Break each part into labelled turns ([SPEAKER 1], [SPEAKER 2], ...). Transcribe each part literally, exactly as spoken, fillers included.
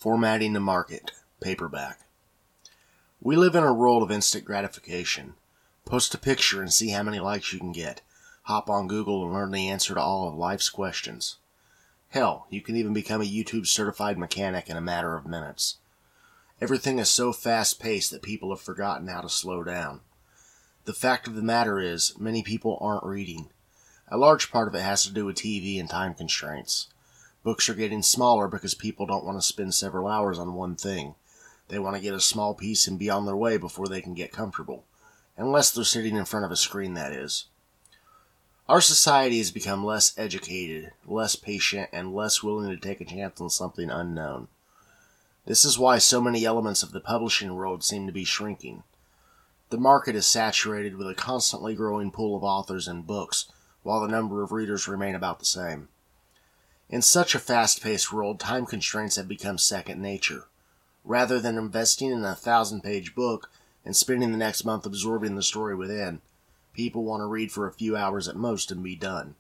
[SPEAKER 1] Formatting the market, paperback. We live in a world of instant gratification. Post a picture and see how many likes you can get. Hop on Google and learn the answer to all of life's questions. Hell, you can even become a YouTube certified mechanic in a matter of minutes. Everything is so fast-paced that people have forgotten how to slow down. The fact of the matter is, many people aren't reading. A large part of it has to do with T V and time constraints. Books are getting smaller because people don't want to spend several hours on one thing. They want to get a small piece and be on their way before they can get comfortable. Unless they're sitting in front of a screen, that is. Our society has become less educated, less patient, and less willing to take a chance on something unknown. This is why so many elements of the publishing world seem to be shrinking. The market is saturated with a constantly growing pool of authors and books, while the number of readers remain about the same. In such a fast-paced world, time constraints have become second nature. Rather than investing in a thousand-page book and spending the next month absorbing the story within, people want to read for a few hours at most and be done.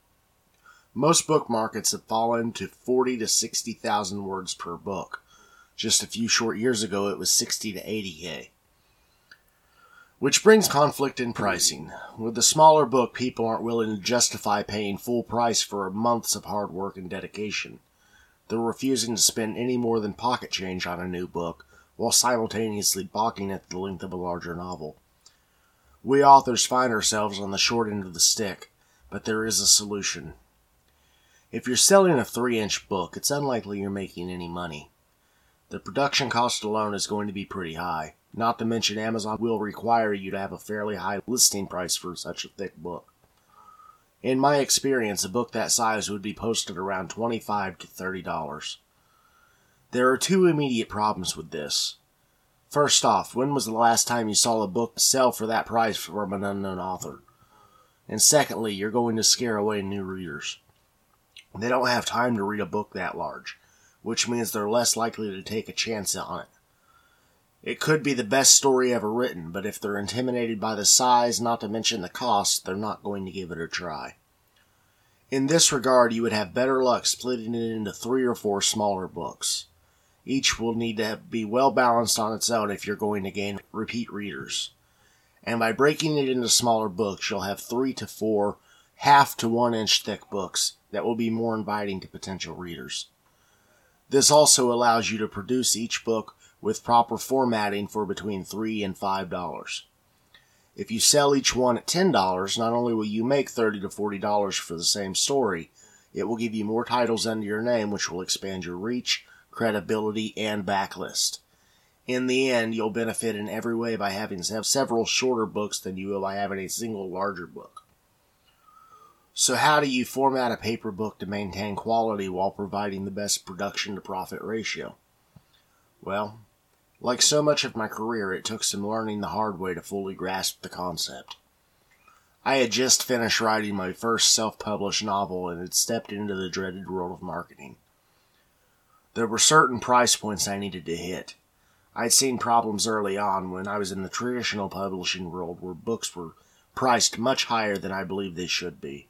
[SPEAKER 1] Most book markets have fallen to forty to sixty thousand words per book. Just a few short years ago, it was sixty to eighty K. Which brings conflict in pricing. With the smaller book, people aren't willing to justify paying full price for months of hard work and dedication. They're refusing to spend any more than pocket change on a new book, while simultaneously balking at the length of a larger novel. We authors find ourselves on the short end of the stick, but there is a solution. If you're selling a three-inch book, it's unlikely you're making any money. The production cost alone is going to be pretty high. Not to mention Amazon will require you to have a fairly high listing price for such a thick book. In my experience, a book that size would be posted around twenty-five to thirty dollars. There are two immediate problems with this. First off, when was the last time you saw a book sell for that price from an unknown author? And secondly, you're going to scare away new readers. They don't have time to read a book that large, which means they're less likely to take a chance on it. It could be the best story ever written, but if they're intimidated by the size, not to mention the cost, they're not going to give it a try. In this regard, you would have better luck splitting it into three or four smaller books. Each will need to be well balanced on its own if you're going to gain repeat readers. And by breaking it into smaller books, you'll have three to four half to one inch thick books that will be more inviting to potential readers. This also allows you to produce each book with proper formatting for between three and five dollars. If you sell each one at ten dollars, not only will you make thirty to forty dollars for the same story, it will give you more titles under your name, which will expand your reach, credibility, and backlist. In the end, you'll benefit in every way by having several shorter books than you will by having a single larger book. So how do you format a paper book to maintain quality while providing the best production-to-profit ratio? Well, like so much of my career, it took some learning the hard way to fully grasp the concept. I had just finished writing my first self-published novel and had stepped into the dreaded world of marketing. There were certain price points I needed to hit. I'd seen problems early on when I was in the traditional publishing world where books were priced much higher than I believed they should be.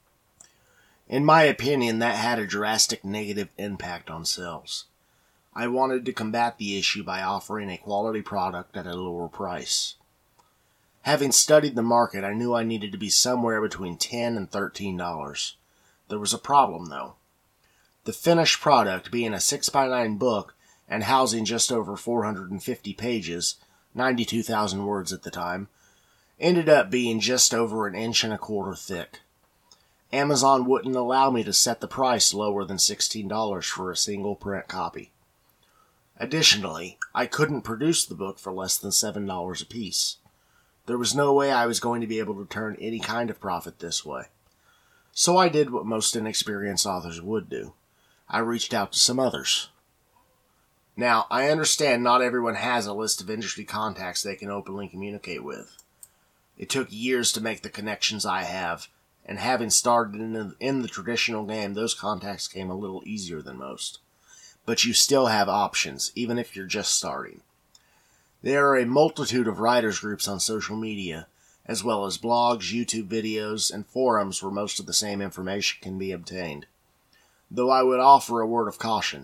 [SPEAKER 1] In my opinion, that had a drastic negative impact on sales. I wanted to combat the issue by offering a quality product at a lower price. Having studied the market, I knew I needed to be somewhere between ten dollars and thirteen dollars. There was a problem, though. The finished product, being a six by nine book and housing just over four hundred fifty pages, ninety-two thousand words at the time, ended up being just over an inch and a quarter thick. Amazon wouldn't allow me to set the price lower than sixteen dollars for a single print copy. Additionally, I couldn't produce the book for less than seven dollars a piece. There was no way I was going to be able to turn any kind of profit this way. So I did what most inexperienced authors would do. I reached out to some others. Now, I understand not everyone has a list of industry contacts they can openly communicate with. It took years to make the connections I have, and having started in the, in the traditional game, those contacts came a little easier than most. But you still have options, even if you're just starting. There are a multitude of writers groups on social media, as well as blogs, YouTube videos, and forums where most of the same information can be obtained. Though I would offer a word of caution,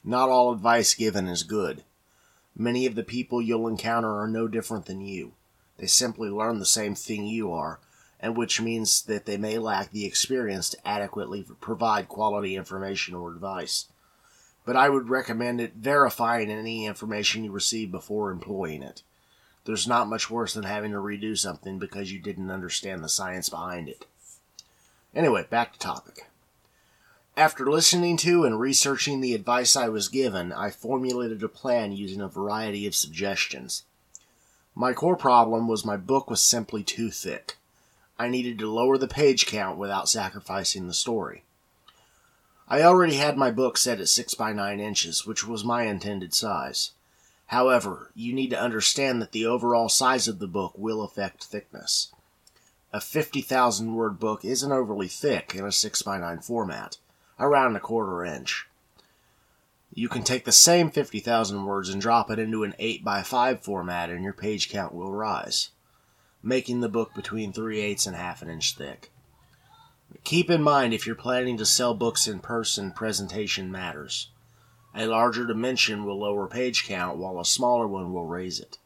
[SPEAKER 1] Not all advice given is good. Many of the people you'll encounter are no different than you. They simply learn the same thing you are, and which means that they may lack the experience to adequately provide quality information or advice. But I would recommend it verifying any information you receive before employing it. There's not much worse than having to redo something because you didn't understand the science behind it. Anyway, back to topic. After listening to and researching the advice I was given, I formulated a plan using a variety of suggestions. My core problem was my book was simply too thick. I needed to lower the page count without sacrificing the story. I already had my book set at six by nine inches, which was my intended size. However, you need to understand that the overall size of the book will affect thickness. A fifty thousand word book isn't overly thick in a six by nine format, around a quarter inch. You can take the same fifty thousand words and drop it into an eight by five format and your page count will rise, making the book between three eighths and half an inch thick. Keep in mind, if you're planning to sell books in person, presentation matters. A larger dimension will lower page count, while a smaller one will raise it.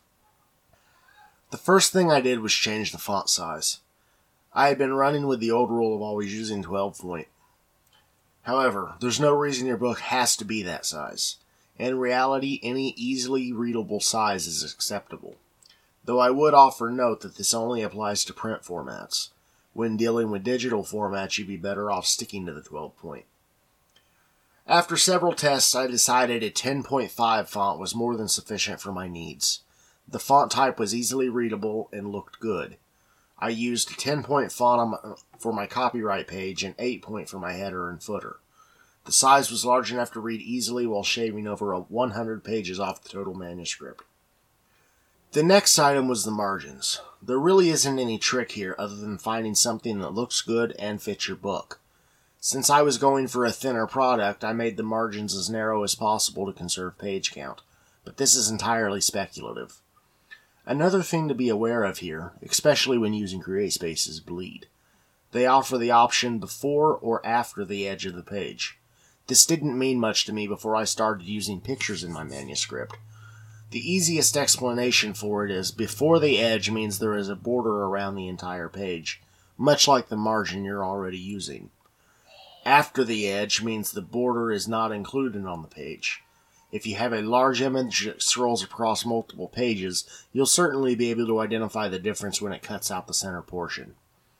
[SPEAKER 1] The first thing I did was change the font size. I had been running with the old rule of always using twelve point. However, there's no reason your book has to be that size. In reality, any easily readable size is acceptable. Though I would offer note that this only applies to print formats. When dealing with digital formats, you'd be better off sticking to the twelve point. After several tests, I decided a ten point five font was more than sufficient for my needs. The font type was easily readable and looked good. I used a ten point font on my, for my copyright page and eight point for my header and footer. The size was large enough to read easily while shaving over one hundred pages off the total manuscript. The next item was the margins. There really isn't any trick here other than finding something that looks good and fits your book. Since I was going for a thinner product, I made the margins as narrow as possible to conserve page count, but this is entirely speculative. Another thing to be aware of here, especially when using CreateSpace, is bleed. They offer the option before or after the edge of the page. This didn't mean much to me before I started using pictures in my manuscript. The easiest explanation for it is before the edge means there is a border around the entire page, much like the margin you're already using. After the edge means the border is not included on the page. If you have a large image that scrolls across multiple pages, you'll certainly be able to identify the difference when it cuts out the center portion.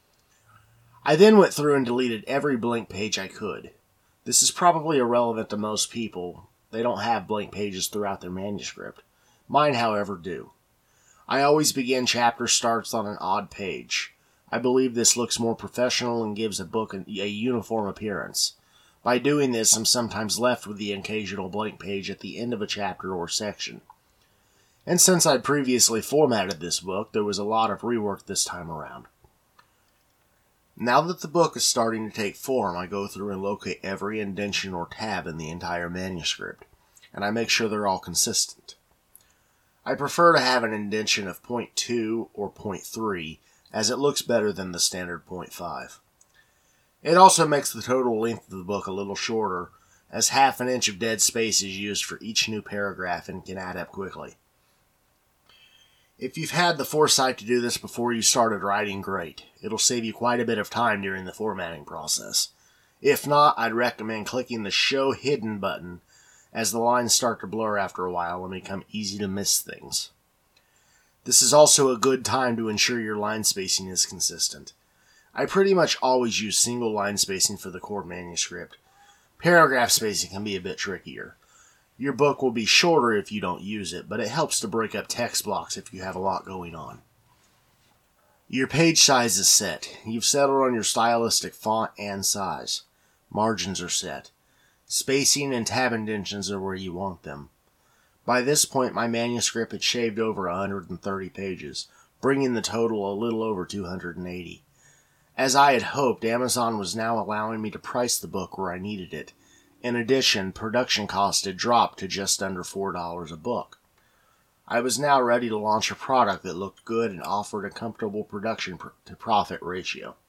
[SPEAKER 1] I then went through and deleted every blank page I could. This is probably irrelevant to most people. They don't have blank pages throughout their manuscript. Mine, however, do. I always begin chapter starts on an odd page. I believe this looks more professional and gives a book a uniform appearance. By doing this, I'm sometimes left with the occasional blank page at the end of a chapter or section. And since I'd previously formatted this book, there was a lot of rework this time around. Now that the book is starting to take form, I go through and locate every indentation or tab in the entire manuscript, and I make sure they're all consistent. I prefer to have an indentation of point two or point three, as it looks better than the standard point five. It also makes the total length of the book a little shorter, as half an inch of dead space is used for each new paragraph and can add up quickly. If you've had the foresight to do this before you started writing, great. It'll save you quite a bit of time during the formatting process. If not, I'd recommend clicking the Show Hidden button, as the lines start to blur after a while and become easy to miss things. This is also a good time to ensure your line spacing is consistent. I pretty much always use single line spacing for the core manuscript. Paragraph spacing can be a bit trickier. Your book will be shorter if you don't use it, but it helps to break up text blocks if you have a lot going on. Your page size is set. You've settled on your stylistic font and size. Margins are set. Spacing and tab indentions are where you want them. By this point, my manuscript had shaved over one hundred thirty pages, bringing the total a little over two hundred eighty. As I had hoped, Amazon was now allowing me to price the book where I needed it. In addition, production costs had dropped to just under four dollars a book. I was now ready to launch a product that looked good and offered a comfortable production to profit ratio.